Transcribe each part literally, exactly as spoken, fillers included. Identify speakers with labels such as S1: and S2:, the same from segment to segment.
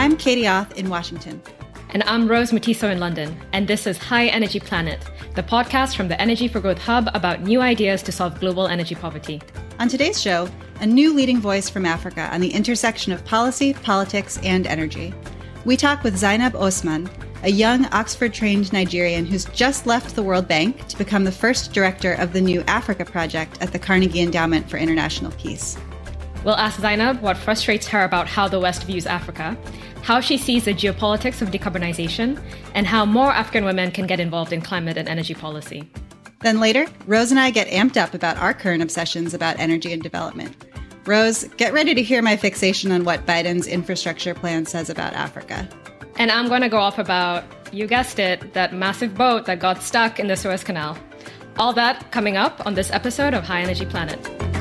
S1: I'm Katie Auth in Washington.
S2: And I'm Rose Mutiso in London, and this is High Energy Planet, the podcast from the Energy for Growth Hub about new ideas to solve global energy poverty.
S1: On today's show, a new leading voice from Africa on the intersection of policy, politics, and energy. We talk with Zainab Osman, a young Oxford-trained Nigerian who's just left the World Bank to become the first director of the New Africa Project at the Carnegie Endowment for International Peace.
S2: We'll ask Zainab what frustrates her about how the West views Africa, how she sees the geopolitics of decarbonization, and how more African women can get involved in climate and energy policy.
S1: Then later, Rose and I get amped up about our current obsessions about energy and development. Rose, get ready to hear my fixation on what Biden's infrastructure plan says about Africa.
S2: And I'm going to go off about, you guessed it, that massive boat that got stuck in the Suez Canal. All that coming up on this episode of High Energy Planet.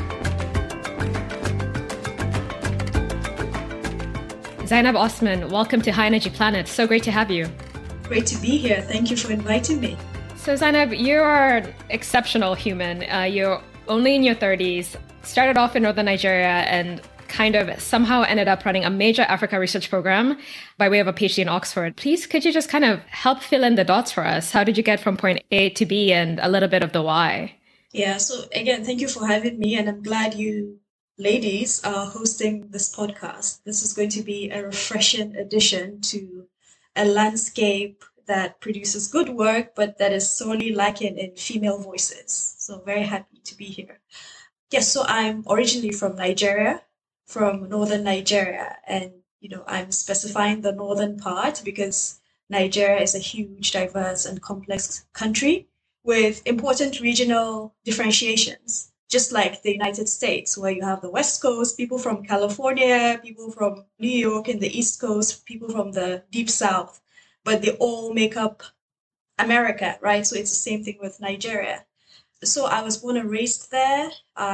S2: Zainab Osman, welcome to High Energy Planet. So great to have you.
S3: Great to be here. Thank you for inviting me.
S2: So Zainab, you are an exceptional human. Uh, you're only in your thirties, started off in northern Nigeria, and kind of somehow ended up running a major Africa research program by way of a PhD in Oxford. Please, could you just kind of help fill in the dots for us? How did you get from point A to B and a little bit of the why?
S3: Yeah, so again, thank you for having me, and I'm glad you ladies are hosting this podcast. This is going to be a refreshing addition to a landscape that produces good work, but that is sorely lacking in female voices. So very happy to be here. Yes, so I'm originally from Nigeria, from northern Nigeria. And, you know, I'm specifying the northern part because Nigeria is a huge, diverse and complex country with important regional differentiations. Just like the United States, where you have the West Coast, people from California, people from New York and the East Coast, people from the Deep South, but they all make up America, right? So it's the same thing with Nigeria. So I was born and raised there.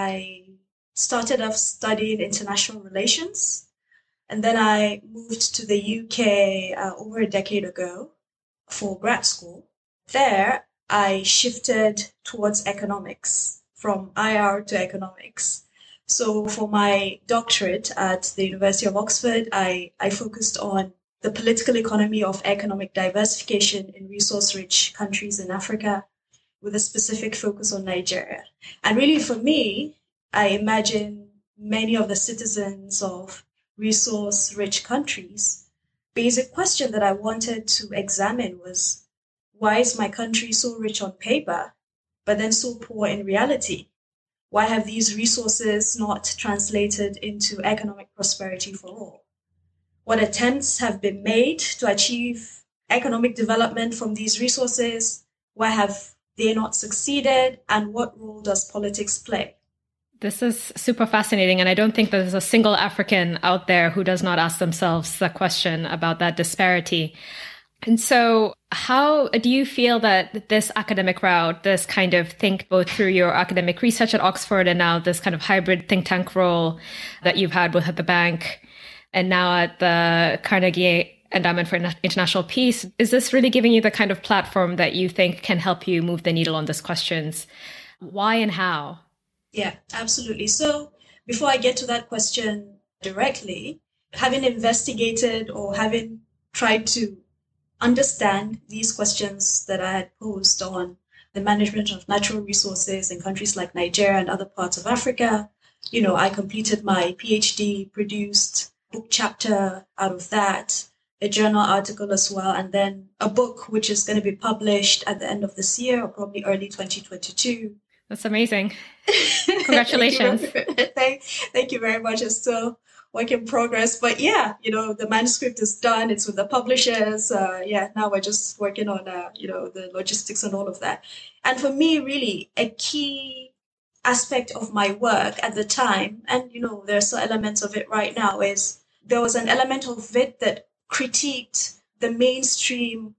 S3: I started off studying international relations, and then I moved to the U K uh, over a decade ago for grad school. There, I shifted towards economics, from I R to economics. So for my doctorate at the University of Oxford, I, I focused on the political economy of economic diversification in resource-rich countries in Africa, with a specific focus on Nigeria. And really for me, I imagine many of the citizens of resource-rich countries, basic question that I wanted to examine was, why is my country so rich on paper, but then so poor in reality? Why have these resources not translated into economic prosperity for all? What attempts have been made to achieve economic development from these resources? Why have they not succeeded? And what role does politics play?
S2: This is super fascinating. And I don't think there's a single African out there who does not ask themselves the question about that disparity. And so how do you feel that this academic route, this kind of think both through your academic research at Oxford and now this kind of hybrid think tank role that you've had both at the bank and now at the Carnegie Endowment for International Peace, is this really giving you the kind of platform that you think can help you move the needle on these questions? Why and how?
S3: Yeah, absolutely. So before I get to that question directly, having investigated or having tried to understand these questions that I had posed on the management of natural resources in countries like Nigeria and other parts of Africa. You know, I completed my PhD, produced a book chapter out of that, a journal article as well, and then a book which is going to be published at the end of this year or probably early twenty twenty-two.
S2: That's amazing. Congratulations.
S3: thank, you very, thank, thank you very much. It's still work in progress. But yeah, you know, the manuscript is done. It's with the publishers. Uh, yeah, now we're just working on, uh, you know, the logistics and all of that. And for me, really, a key aspect of my work at the time, and, you know, there are some elements of it right now, is there was an element of it that critiqued the mainstream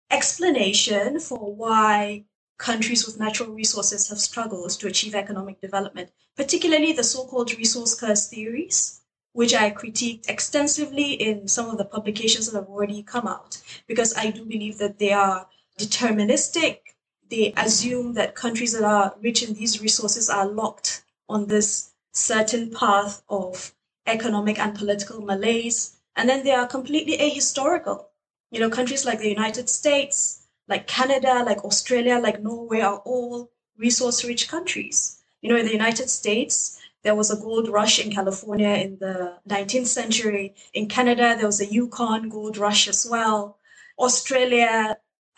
S3: explanation for why countries with natural resources have struggled to achieve economic development, particularly the so-called resource curse theories, which I critiqued extensively in some of the publications that have already come out, because I do believe that they are deterministic. They assume that countries that are rich in these resources are locked on this certain path of economic and political malaise, And then they are completely ahistorical. You know, countries like the United States, like Canada, like Australia, like Norway are all resource-rich countries. You know, in the United States, there was a gold rush in California in the nineteenth century. In Canada, there was a Yukon gold rush as well. Australia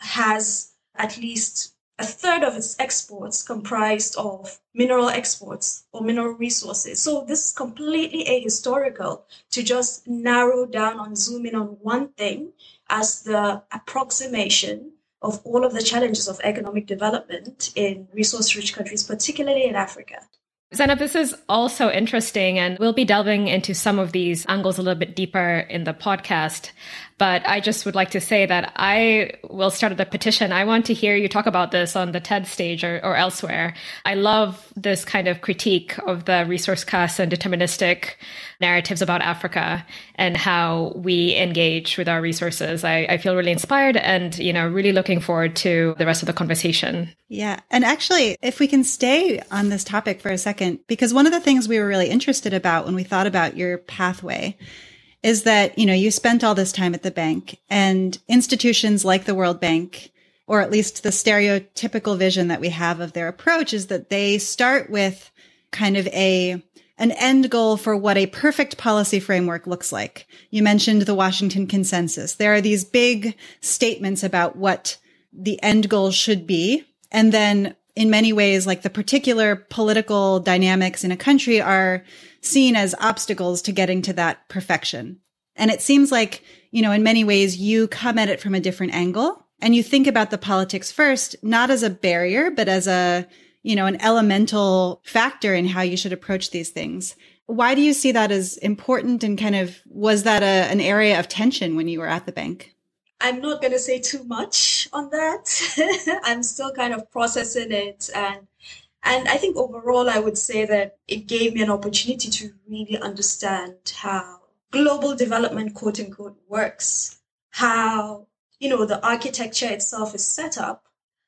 S3: has at least a third of its exports comprised of mineral exports or mineral resources. So this is completely ahistorical to just narrow down and zoom in on one thing as the approximation of all of the challenges of economic development in resource-rich countries, particularly in Africa.
S2: Zainab, this is also interesting, and we'll be delving into some of these angles a little bit deeper in the podcast. But I just would like to say that I will start a petition. I want to hear you talk about this on the TED stage or, or elsewhere. I love this kind of critique of the resource class and deterministic narratives about Africa and how we engage with our resources. I, I feel really inspired and, you know, really looking forward to the rest of the conversation.
S1: Yeah. And actually, if we can stay on this topic for a second, because one of the things we were really interested about when we thought about your pathway is that, you know, you spent all this time at the bank, and institutions like the World Bank, or at least the stereotypical vision that we have of their approach, is that they start with kind of a an end goal for what a perfect policy framework looks like. You mentioned the Washington Consensus. There are these big statements about what the end goal should be. And then in many ways, like the particular political dynamics in a country are seen as obstacles to getting to that perfection. And it seems like, you know, in many ways, you come at it from a different angle and you think about the politics first, not as a barrier, but as a, you know, an elemental factor in how you should approach these things. Why do you see that as important, and kind of was that a, an area of tension when you were at the bank?
S3: I'm not going to say too much on that. I'm still kind of processing it. And and I think overall, I would say that it gave me an opportunity to really understand how global development, quote unquote, works, how, you know, the architecture itself is set up,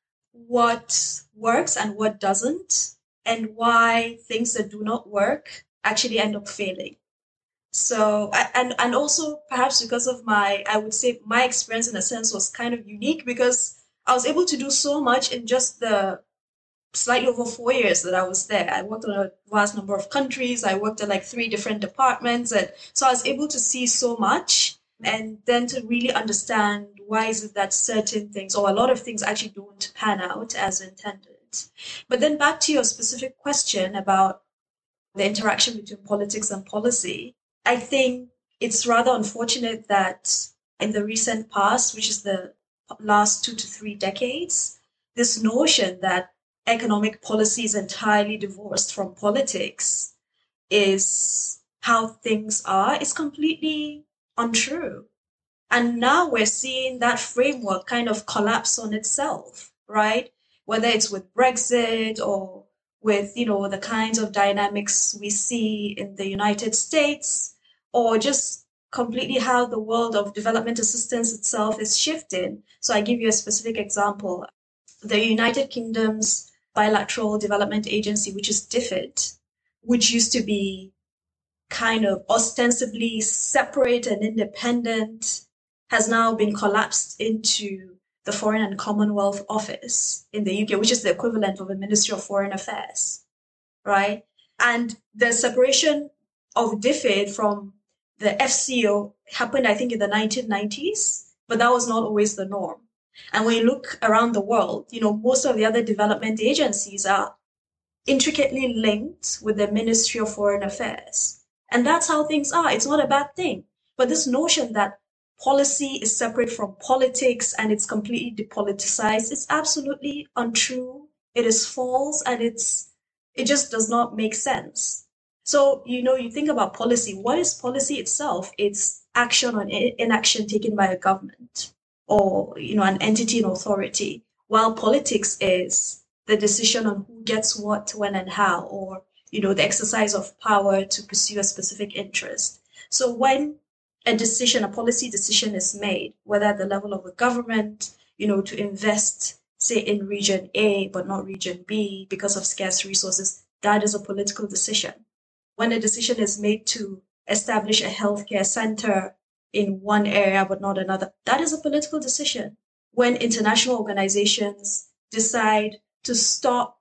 S3: what works and what doesn't, and why things that do not work actually end up failing. So, and, and also perhaps because of my, I would say my experience in a sense was kind of unique because I was able to do so much in just the slightly over four years that I was there. I worked on a vast number of countries. I worked at like three different departments. And so I was able to see so much and then to really understand why is it that certain things or a lot of things actually don't pan out as intended. But then back to your specific question about the interaction between politics and policy, I think it's rather unfortunate that in the recent past, which is the last two to three decades, this notion that economic policy is entirely divorced from politics is how things are is completely untrue. And now we're seeing that framework kind of collapse on itself, right? Whether it's with Brexit or with, you know, the kinds of dynamics we see in the United States, or just completely how the world of development assistance itself is shifting. So I give you a specific example. The United Kingdom's Bilateral Development Agency, which is DFID, which used to be kind of ostensibly separate and independent, has now been collapsed into the Foreign and Commonwealth Office in the U K, which is the equivalent of the Ministry of Foreign Affairs, right? And the separation of DFID from the F C O happened, I think, in the nineteen nineties, but that was not always the norm. And when you look around the world, you know, most of the other development agencies are intricately linked with the Ministry of Foreign Affairs. And that's how things are. It's not a bad thing. But this notion that policy is separate from politics and it's completely depoliticized is absolutely untrue. It is false, and it's it just does not make sense. So, you know, you think about policy. What is policy itself? It's action or inaction taken by a government or, you know, an entity and authority, while politics is the decision on who gets what, when, and how, or, you know, the exercise of power to pursue a specific interest. So when a decision, a policy decision is made, whether at the level of a government, you know, to invest, say, in region A, but not region B because of scarce resources, that is a political decision. When a decision is made to establish a healthcare center in one area but not another. That is a political decision. When international organizations decide to stop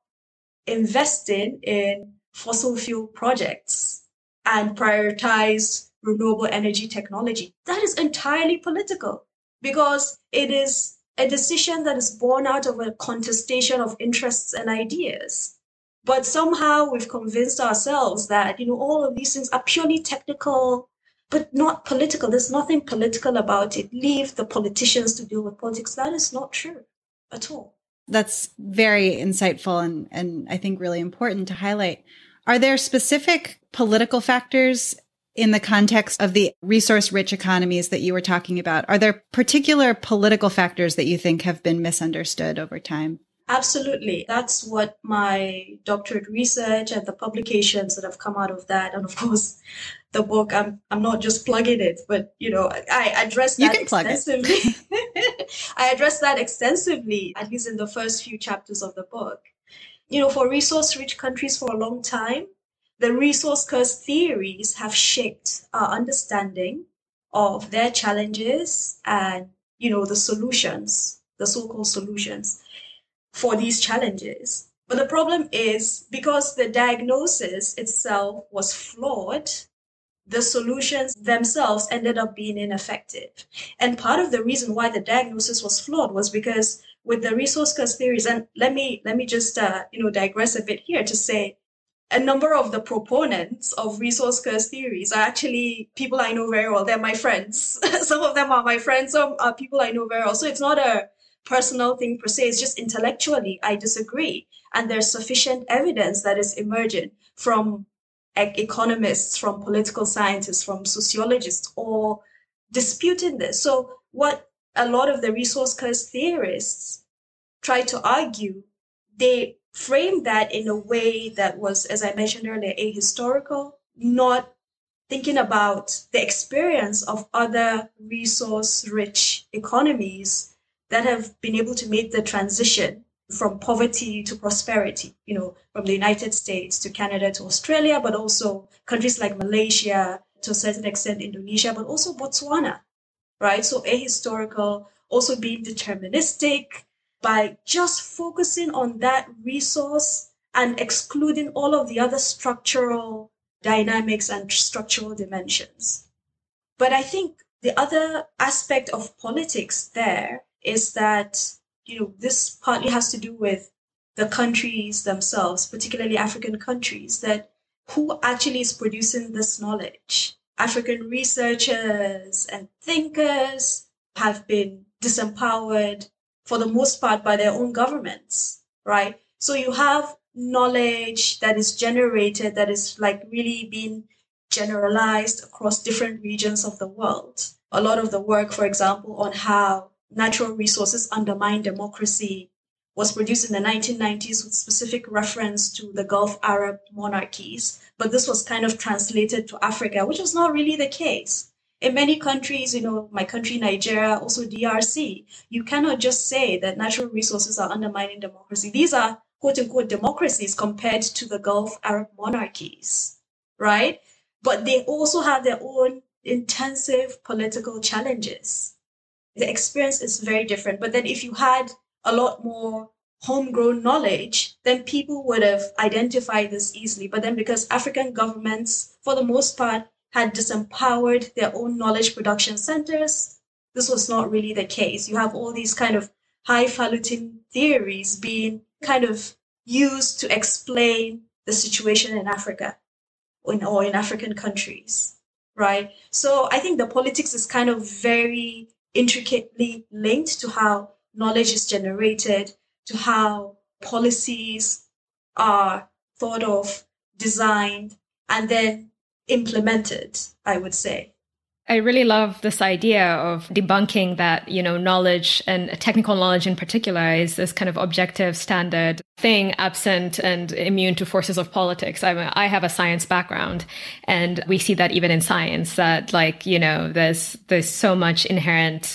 S3: investing in fossil fuel projects and prioritize renewable energy technology, that is entirely political because it is a decision that is born out of a contestation of interests and ideas. But somehow we've convinced ourselves that, you know, all of these things are purely technical, but not political. There's nothing political about it. Leave the politicians to deal with politics. That is not true at all.
S1: That's very insightful and, and I think really important to highlight. Are there specific political factors in the context of the resource-rich economies that you were talking about? Are there particular political factors that you think have been misunderstood over time?
S3: Absolutely. That's what my doctorate research and the publications that have come out of that, and of course, the book, I'm I'm not just plugging it, but, you know, I address that
S1: you can plug
S3: extensively.
S1: It.
S3: I address that extensively, at least in the first few chapters of the book. You know, for resource-rich countries for a long time, the resource curse theories have shaped our understanding of their challenges and, you know, the solutions, the so-called solutions for these challenges. But the problem is because the diagnosis itself was flawed, the solutions themselves ended up being ineffective. And part of the reason why the diagnosis was flawed was because with the resource curse theories, and let me let me just uh, you know digress a bit here to say, a number of the proponents of resource curse theories are actually people I know very well. They're my friends. Some of them are my friends. Some are people I know very well. So it's not a personal thing per se. It's just intellectually I disagree. And there's sufficient evidence that is emerging from economists, from political scientists, from sociologists, all disputing this. So what a lot of the resource curse theorists try to argue, they frame that in a way that was, as I mentioned earlier, ahistorical, not thinking about the experience of other resource-rich economies that have been able to make the transition from poverty to prosperity, you know, from the United States to Canada to Australia, but also countries like Malaysia, to a certain extent Indonesia, but also Botswana, right? So ahistorical, also being deterministic, by just focusing on that resource and excluding all of the other structural dynamics and structural dimensions. But I think the other aspect of politics there is that, you know, this partly has to do with the countries themselves, particularly African countries, that who actually is producing this knowledge. African researchers and thinkers have been disempowered for the most part by their own governments, right? So you have knowledge that is generated, that is like really being generalized across different regions of the world. A lot of the work, for example, on how natural resources undermine democracy was produced in the nineteen nineties with specific reference to the Gulf Arab monarchies. But this was kind of translated to Africa, which was not really the case. In many countries, you know, my country, Nigeria, also D R C, you cannot just say that natural resources are undermining democracy. These are quote unquote democracies compared to the Gulf Arab monarchies, right? But they also have their own intensive political challenges. The experience is very different. But then if you had a lot more homegrown knowledge, then people would have identified this easily. But then because African governments, for the most part, had disempowered their own knowledge production centers, this was not really the case. You have all these kind of highfalutin theories being kind of used to explain the situation in Africa or in, or in African countries, right? So I think the politics is kind of very intricately linked to how knowledge is generated, to how policies are thought of, designed, and then implemented, I would say.
S2: I really love this idea of debunking that, you know, knowledge and technical knowledge in particular is this kind of objective standard thing, absent and immune to forces of politics. I mean, I have a science background, and we see that even in science, that like, you know, there's there's so much inherent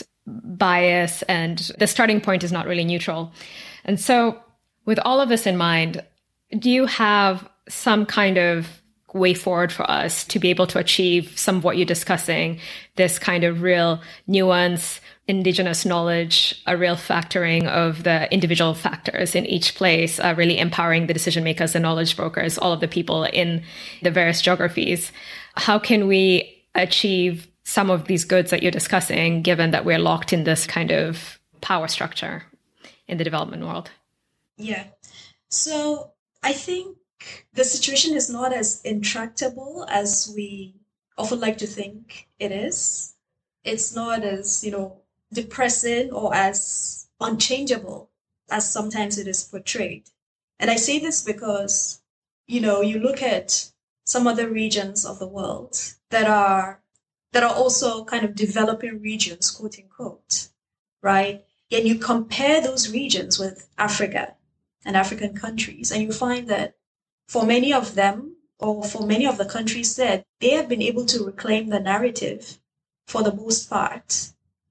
S2: bias and the starting point is not really neutral. And so with all of this in mind, do you have some kind of way forward for us to be able to achieve some of what you're discussing, this kind of real nuance, indigenous knowledge, a real factoring of the individual factors in each place, uh, really empowering the decision makers, the knowledge brokers, all of the people in the various geographies. How can we achieve some of these goods that you're discussing, given that we're locked in this kind of power structure in the development world?
S3: Yeah. So I think the situation is not as intractable as we often like to think it is. It's not as, you know, depressing or as unchangeable as sometimes it is portrayed. And I say this because, you know, you look at some other regions of the world that are that are also kind of developing regions, quote unquote, right? And you compare those regions with Africa and African countries, and you find that for many of them, or for many of the countries there, they have been able to reclaim the narrative for the most part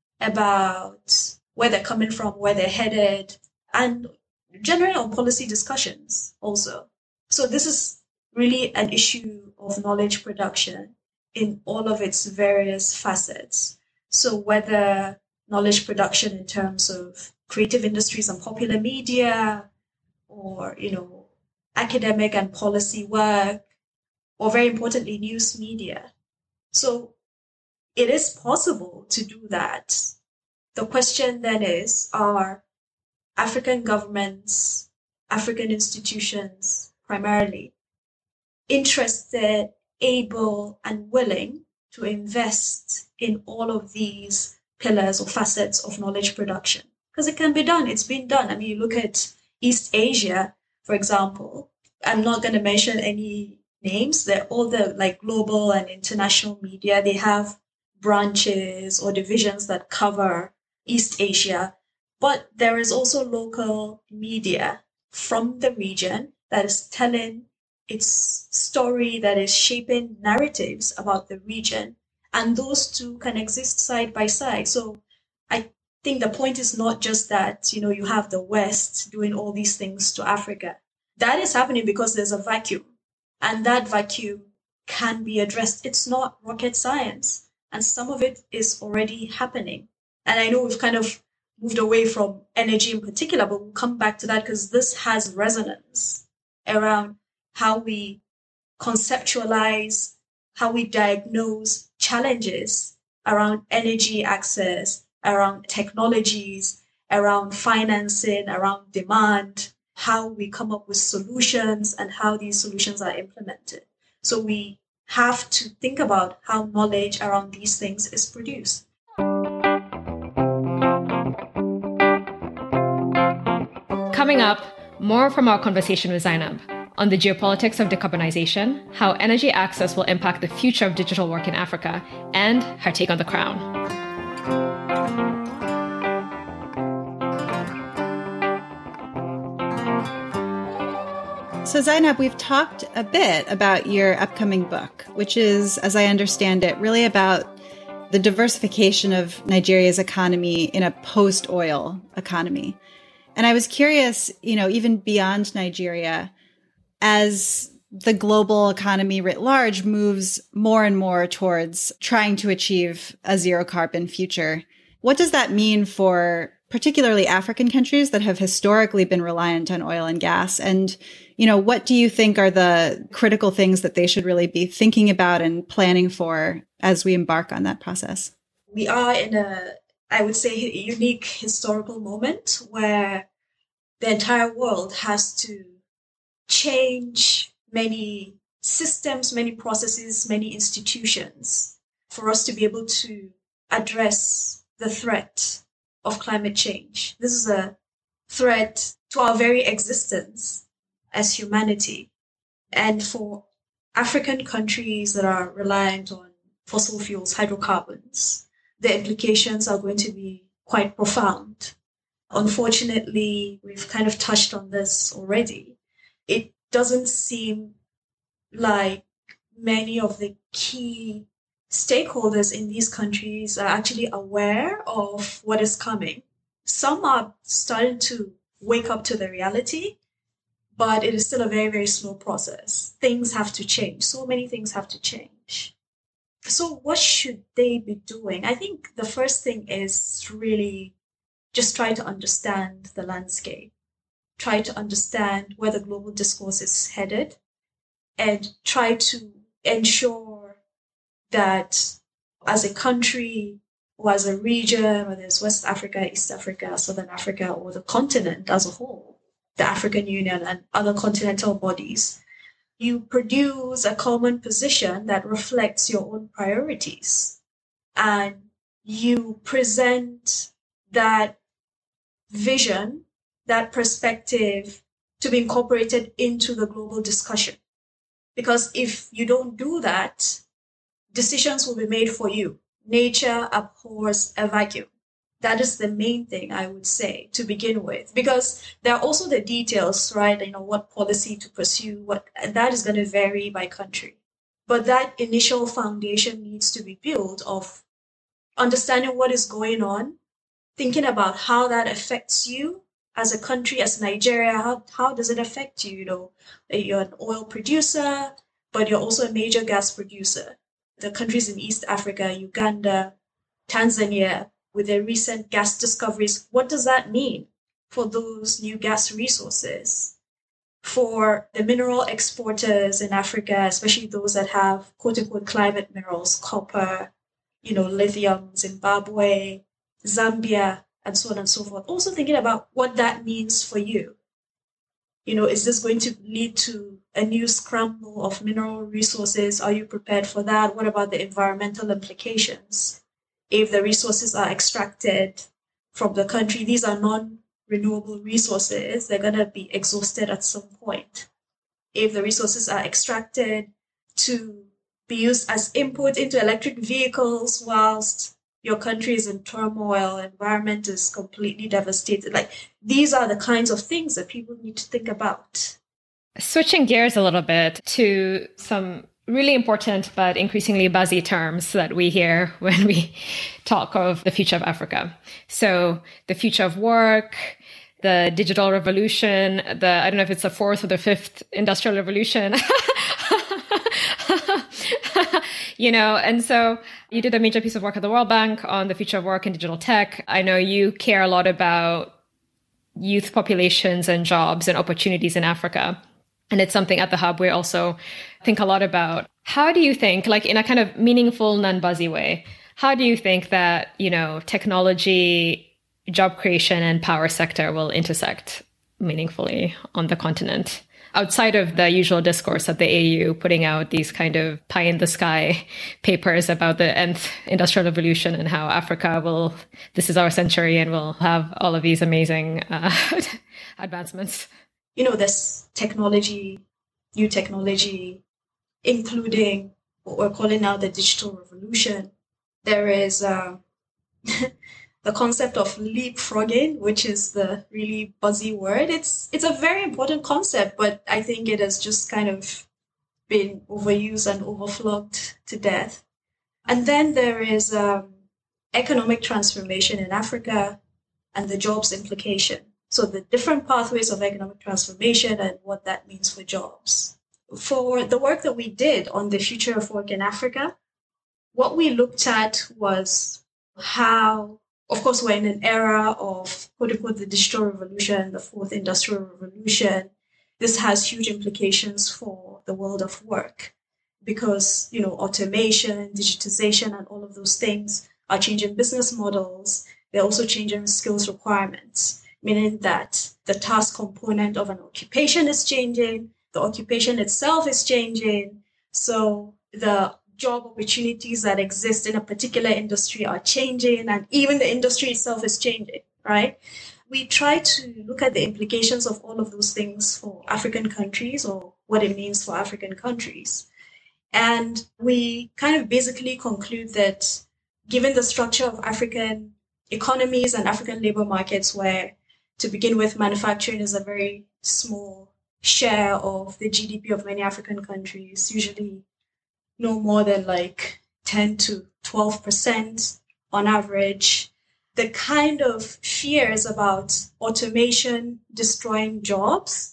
S3: about where they're coming from, where they're headed, and generally on policy discussions also. So this is really an issue of knowledge production in all of its various facets. So whether knowledge production in terms of creative industries and popular media, or, you know, academic and policy work, or very importantly, news media. So it is possible to do that. The question then is, are African governments, African institutions primarily, interested, able, and willing to invest in all of these pillars or facets of knowledge production? Because it can be done. It's been done. I mean, you look at East Asia, for example. I'm not going to mention any names. They're all the like global and international media. They have branches or divisions that cover East Asia. But there is also local media from the region that is telling its story, that is shaping narratives about the region. And those two can exist side by side. So I think the point is not just that, you know, you have the West doing all these things to Africa. That is happening because there's a vacuum. And that vacuum can be addressed. It's not rocket science. And some of it is already happening. And I know we've kind of moved away from energy in particular, but we'll come back to that because this has resonance around how we conceptualize, how we diagnose challenges around energy access, around technologies, around financing, around demand, how we come up with solutions and how these solutions are implemented. So we have to think about how knowledge around these things is produced.
S2: Coming up, more from our conversation with Zainab on the geopolitics of decarbonization, how energy access will impact the future of digital work in Africa, and her take on the crown.
S1: So Zainab, we've talked a bit about your upcoming book, which is, as I understand it, really about the diversification of Nigeria's economy in a post-oil economy. And I was curious, you know, even beyond Nigeria, as the global economy writ large moves more and more towards trying to achieve a zero carbon future, what does that mean for particularly African countries that have historically been reliant on oil and gas? And, you know, what do you think are the critical things that they should really be thinking about and planning for as we embark on that process?
S3: We are in a, I would say, a unique historical moment where the entire world has to change many systems, many processes, many institutions for us to be able to address the threat of climate change. This is a threat to our very existence as humanity. And for African countries that are reliant on fossil fuels, hydrocarbons, the implications are going to be quite profound. Unfortunately, we've kind of touched on this already. It doesn't seem like many of the key stakeholders in these countries are actually aware of what is coming. Some are starting to wake up to the reality, but it is still a very, very slow process. Things have to change. So many things have to change. So what should they be doing? I think the first thing is really just try to understand the landscape, try to understand where the global discourse is headed, and try to ensure that as a country or as a region, whether it's West Africa, East Africa, Southern Africa, or the continent as a whole, the African Union and other continental bodies, you produce a common position that reflects your own priorities. And you present that vision, that perspective to be incorporated into the global discussion. Because if you don't do that, decisions will be made for you. Nature abhors a vacuum. That is the main thing I would say to begin with, because there are also the details, right? You know, what policy to pursue, what, and that is going to vary by country. But that initial foundation needs to be built of understanding what is going on, thinking about how that affects you as a country, as Nigeria. How, how does it affect you? You know, you're an oil producer, but you're also a major gas producer. The countries in East Africa, Uganda, Tanzania, with their recent gas discoveries, what does that mean for those new gas resources? For the mineral exporters in Africa, especially those that have quote-unquote climate minerals, copper, you know, lithium, Zimbabwe, Zambia, and so on and so forth. Also thinking about what that means for you. You know, is this going to lead to a new scramble of mineral resources? Are you prepared for that? What about the environmental implications? If the resources are extracted from the country, these are non-renewable resources, they're going to be exhausted at some point. If the resources are extracted to be used as input into electric vehicles whilst your country is in turmoil, environment is completely devastated. Like, these are the kinds of things that people need to think about.
S2: Switching gears a little bit to some really important but increasingly buzzy terms that we hear when we talk of the future of Africa. So the future of work, the digital revolution, the, I don't know if it's the fourth or the fifth industrial revolution. You know, and so you did a major piece of work at the World Bank on the future of work and digital tech. I know you care a lot about youth populations and jobs and opportunities in Africa. And it's something at the Hub we also think a lot about. How do you think, like in a kind of meaningful, non-buzzy way, how do you think that, you know, technology, job creation and power sector will intersect meaningfully on the continent? Outside of the usual discourse at the A U, putting out these kind of pie in the sky papers about the nth industrial revolution and how Africa will, this is our century and we'll have all of these amazing uh, advancements.
S3: You know, this technology, new technology, including what we're calling now the digital revolution. There is uh, the concept of leapfrogging, which is the really buzzy word. It's it's a very important concept, but I think it has just kind of been overused and overflogged to death. And then there is um, economic transformation in Africa and the jobs implication. So the different pathways of economic transformation and what that means for jobs. For the work that we did on the future of work in Africa, what we looked at was how, of course, we're in an era of, quote unquote, the digital revolution, the fourth industrial revolution. This has huge implications for the world of work because, you know, automation, digitization, and all of those things are changing business models. They're also changing skills requirements, meaning that the task component of an occupation is changing, the occupation itself is changing. So the job opportunities that exist in a particular industry are changing, and even the industry itself is changing, right? We try to look at the implications of all of those things for African countries or what it means for African countries. And we kind of basically conclude that given the structure of African economies and African labor markets, where to begin with, manufacturing is a very small share of the G D P of many African countries, usually no more than like ten to twelve percent on average. The kind of fears about automation destroying jobs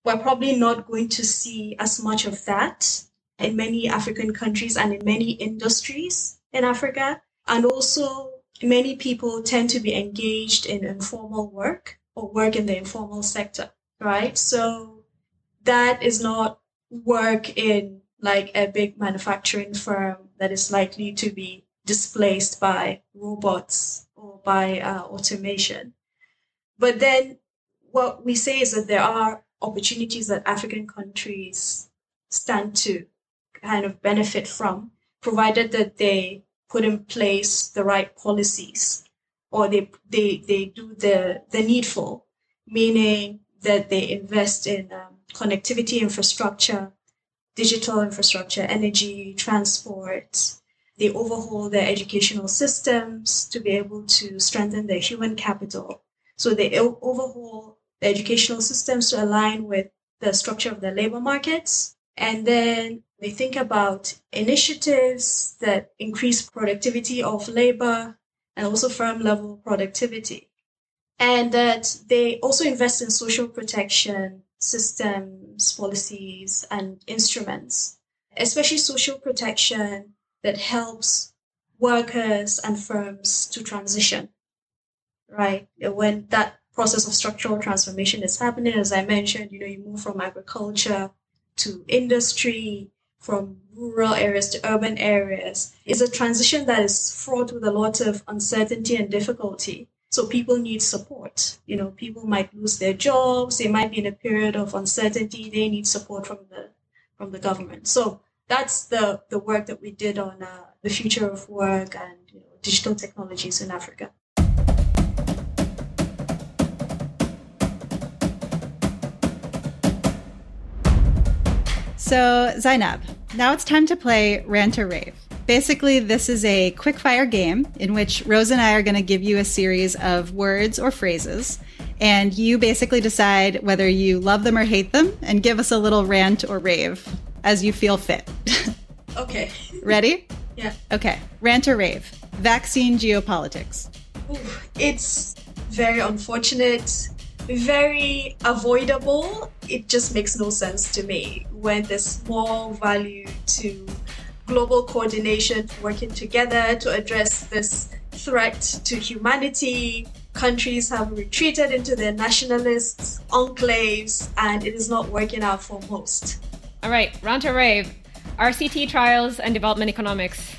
S3: we're probably not going to see as much of that in many African countries and in many industries in Africa. And also, many people tend to be engaged in informal work or work in the informal sector, right? So that is not work in like a big manufacturing firm that is likely to be displaced by robots or by uh, automation. But then what we say is that there are opportunities that African countries stand to kind of benefit from, provided that they put in place the right policies or they they, they do the, the needful, meaning that they invest in um, connectivity infrastructure, digital infrastructure, energy, transport. They overhaul their educational systems to be able to strengthen their human capital. So they overhaul the educational systems to align with the structure of the labor markets. And then they think about initiatives that increase productivity of labor and also firm level productivity. And that they also invest in social protection systems, policies, and instruments, especially social protection that helps workers and firms to transition, right? When that process of structural transformation is happening, as I mentioned, you know, you move from agriculture to industry, from rural areas to urban areas. It's a transition that is fraught with a lot of uncertainty and difficulty. So people need support. You know, people might lose their jobs. They might be in a period of uncertainty. They need support from the from the government. So that's the, the work that we did on uh, the future of work and you know, digital technologies in Africa.
S1: So, Zainab, now it's time to play Rant or Rave. Basically, this is a quick-fire game in which Rose and I are going to give you a series of words or phrases, and you basically decide whether you love them or hate them, and give us a little rant or rave as you feel fit.
S3: Okay.
S1: Ready?
S3: Yeah.
S1: Okay. Rant or rave. Vaccine geopolitics.
S3: Ooh, it's very unfortunate, very avoidable. It just makes no sense to me when there's more value to global coordination, working together to address this threat to humanity. Countries have retreated into their nationalist enclaves, and it is not working out for most.
S2: All right, rant or rave. R C T trials and development economics.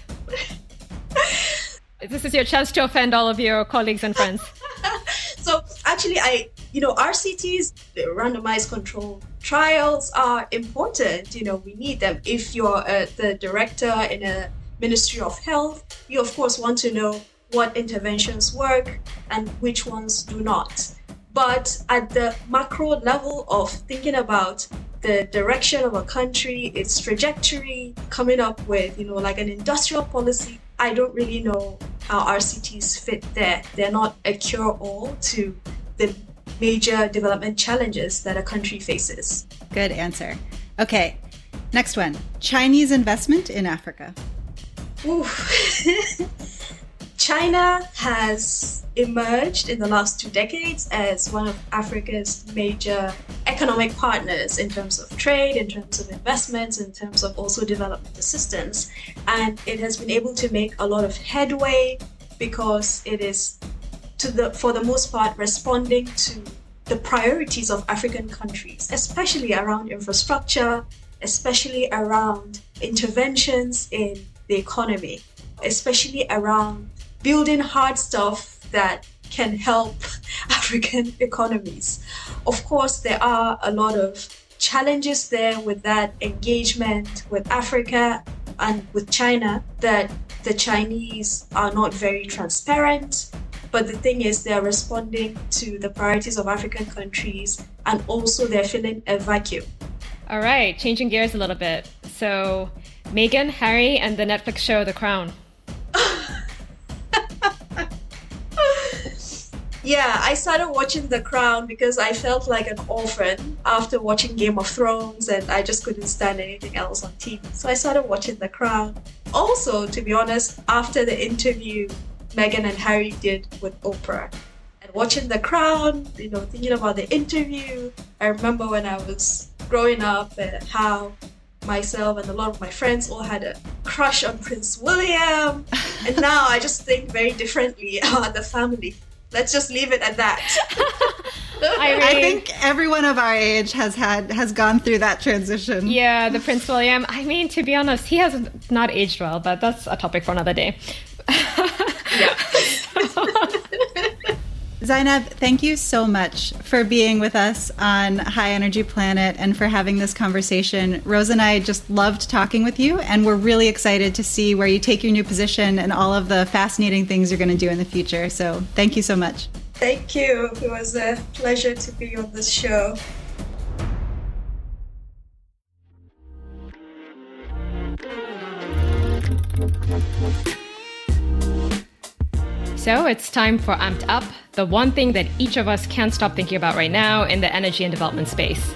S2: This is your chance to offend all of your colleagues and friends.
S3: So actually, I, you know, R C Ts, the randomized control trials are important. You know, we need them. If you're uh, the director in a Ministry of Health, you of course want to know what interventions work and which ones do not. But at the macro level of thinking about the direction of a country, its trajectory, coming up with, you know, like an industrial policy, I don't really know how R C Ts fit there. They're not a cure-all to the major development challenges that a country faces.
S1: Good answer. Okay, next one. Chinese investment in Africa.
S3: Ooh. China has emerged in the last two decades as one of Africa's major economic partners in terms of trade, in terms of investments, in terms of also development assistance. And it has been able to make a lot of headway because it is, to the for the most part, responding to the priorities of African countries, especially around infrastructure, especially around interventions in the economy, especially around building hard stuff that can help African economies. Of course, there are a lot of challenges there with that engagement with Africa and with China, that the Chinese are not very transparent. But the thing is, they're responding to the priorities of African countries, and also they're filling a vacuum.
S2: All right, changing gears a little bit. So, Meghan, Harry, and the Netflix show The Crown.
S3: Yeah, I started watching The Crown because I felt like an orphan after watching Game of Thrones, and I just couldn't stand anything else on T V. So I started watching The Crown. Also, to be honest, after the interview Meghan and Harry did with Oprah. And watching The Crown, you know, thinking about the interview. I remember when I was growing up and how myself and a lot of my friends all had a crush on Prince William. And now I just think very differently about the family. Let's just leave it at that.
S1: I, mean, I think everyone of our age has had has gone through that transition.
S2: Yeah, the Prince William. I mean, to be honest, he has not aged well, but that's a topic for another day.
S3: Yeah.
S1: Zainab, thank you so much for being with us on High Energy Planet and for having this conversation. Rose and I just loved talking with you, and we're really excited to see where you take your new position and all of the fascinating things you're going to do in the future. So thank you so much.
S3: Thank you. It was a pleasure to be on this show.
S2: So it's time for Amped Up, the one thing that each of us can't stop thinking about right now in the energy and development space.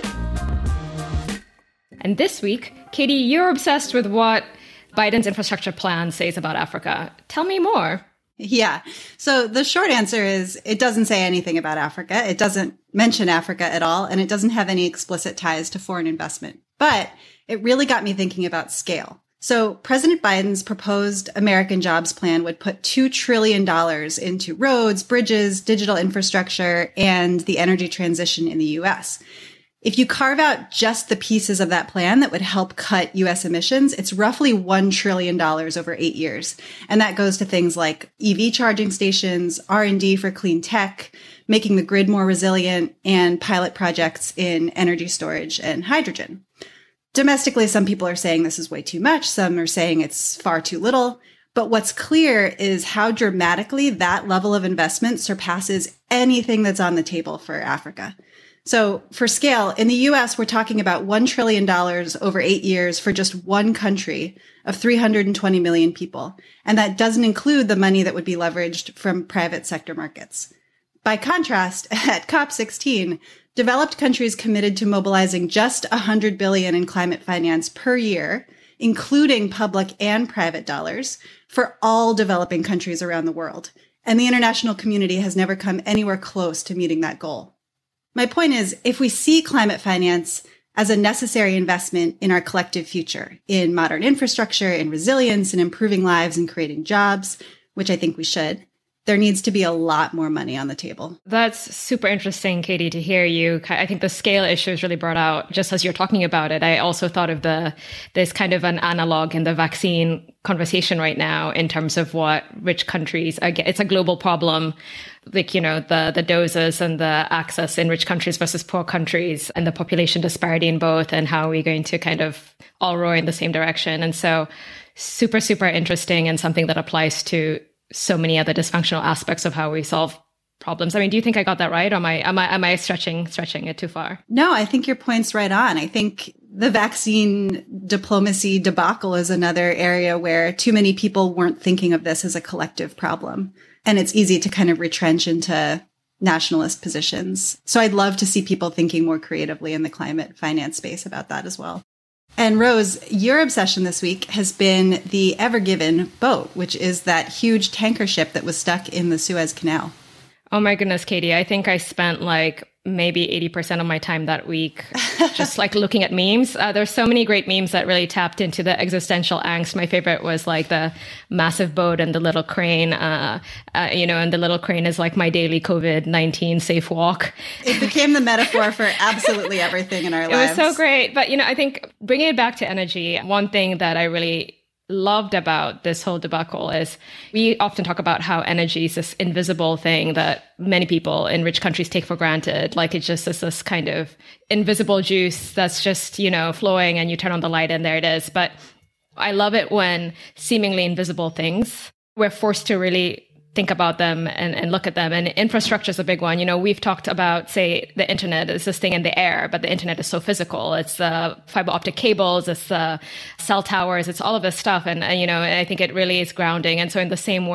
S2: And this week, Katie, you're obsessed with what Biden's infrastructure plan says about Africa. Tell me more.
S1: Yeah. So the short answer is it doesn't say anything about Africa. It doesn't mention Africa at all, and it doesn't have any explicit ties to foreign investment. But it really got me thinking about scale. So President Biden's proposed American Jobs Plan would put two trillion dollars into roads, bridges, digital infrastructure, and the energy transition in the U S. If you carve out just the pieces of that plan that would help cut U S emissions, it's roughly one trillion dollars over eight years. And that goes to things like E V charging stations, R and D for clean tech, making the grid more resilient, and pilot projects in energy storage and hydrogen. Domestically, some people are saying this is way too much. Some are saying it's far too little. But what's clear is how dramatically that level of investment surpasses anything that's on the table for Africa. So for scale, in the U S, we're talking about one trillion dollars over eight years for just one country of three hundred twenty million people. And that doesn't include the money that would be leveraged from private sector markets. By contrast, at COP sixteen, developed countries committed to mobilizing just one hundred billion dollars in climate finance per year, including public and private dollars, for all developing countries around the world. And the international community has never come anywhere close to meeting that goal. My point is, if we see climate finance as a necessary investment in our collective future, in modern infrastructure, in resilience, in improving lives and creating jobs, which I think we should, there needs to be a lot more money on the table.
S2: That's super interesting, Katie, to hear you. I think the scale issue is really brought out just as you're talking about it. I also thought of the there's kind of an analog in the vaccine conversation right now in terms of what rich countries, it's a global problem, like, you know, the, the doses and the access in rich countries versus poor countries and the population disparity in both, and how we're going to kind of all row in the same direction. And so super, super interesting, and something that applies to so many other dysfunctional aspects of how we solve problems. I mean, do you think I got that right? Or am I, am I, am I stretching, stretching it too far?
S1: No, I think your point's right on. I think the vaccine diplomacy debacle is another area where too many people weren't thinking of this as a collective problem. And it's easy to kind of retrench into nationalist positions. So I'd love to see people thinking more creatively in the climate finance space about that as well. And Rose, your obsession this week has been the Ever Given boat, which is that huge tanker ship that was stuck in the Suez Canal.
S2: Oh my goodness, Katie. I think I spent like maybe eighty percent of my time that week just like looking at memes. Uh, there's so many great memes that really tapped into the existential angst. My favorite was like the massive boat and the little crane, uh, uh, you know, and the little crane is like my daily COVID nineteen safe walk.
S1: It became the metaphor for absolutely everything in our lives.
S2: It was so great. But, you know, I think bringing it back to energy, one thing that I really loved about this whole debacle is we often talk about how energy is this invisible thing that many people in rich countries take for granted. Like it just is this kind of invisible juice that's just, you know, flowing, and you turn on the light and there it is. But I love it when seemingly invisible things, we're forced to really think about them and, and look at them. And infrastructure is a big one. You know, we've talked about, say, the internet is this thing in the air, but the internet is so physical. It's the uh, fiber optic cables, it's the uh, cell towers, it's all of this stuff. And, uh, you know, I think it really is grounding. And so in the same way,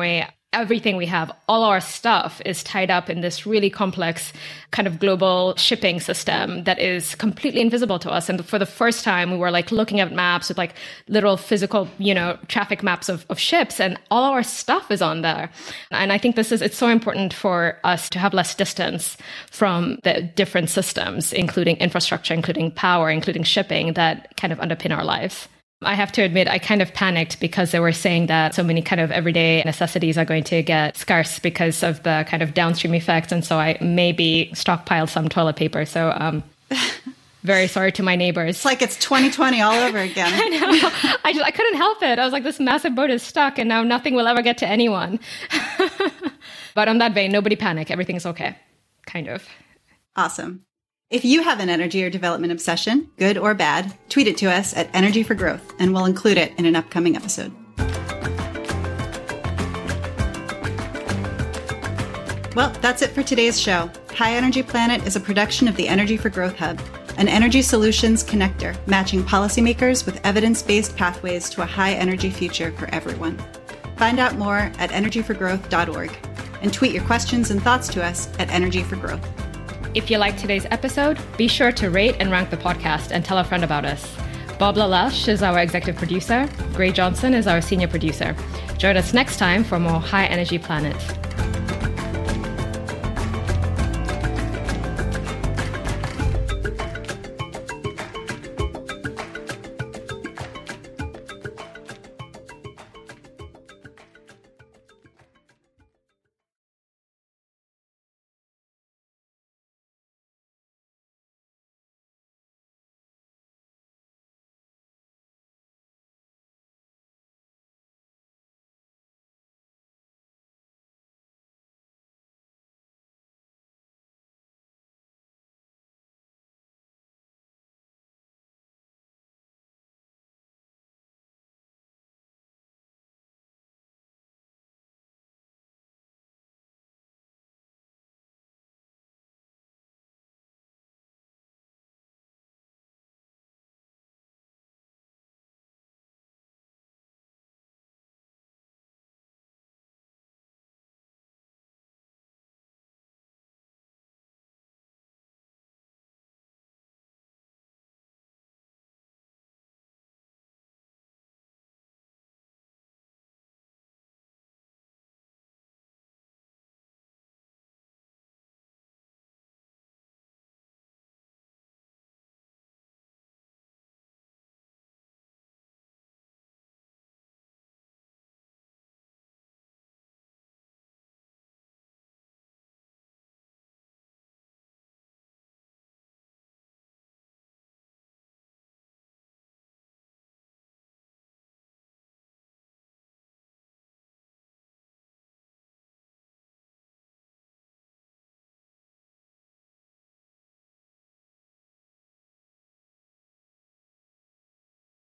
S2: everything we have, all our stuff is tied up in this really complex kind of global shipping system that is completely invisible to us. And for the first time, we were like looking at maps with like literal physical, you know, traffic maps of, of ships, and all our stuff is on there. And I think this is, it's so important for us to have less distance from the different systems, including infrastructure, including power, including shipping, that kind of underpin our lives. I have to admit, I kind of panicked because they were saying that so many kind of everyday necessities are going to get scarce because of the kind of downstream effects. And so I maybe stockpiled some toilet paper. So um, very sorry to my neighbors.
S1: It's like it's twenty twenty all over again.
S2: I know. I, just, I couldn't help it. I was like, this massive boat is stuck and now nothing will ever get to anyone. But on that vein, nobody panic. Everything's okay. Kind of.
S1: Awesome. If you have an energy or development obsession, good or bad, tweet it to us at Energy for Growth, and we'll include it in an upcoming episode. Well, that's it for today's show. High Energy Planet is a production of the Energy for Growth Hub, an energy solutions connector matching policymakers with evidence-based pathways to a high-energy future for everyone. Find out more at energy for growth dot org and tweet your questions and thoughts to us at Energy for Growth.
S2: If you liked today's episode, be sure to rate and rank the podcast and tell a friend about us. Bob Lalash is our executive producer. Gray Johnson is our senior producer. Join us next time for more High Energy Planet.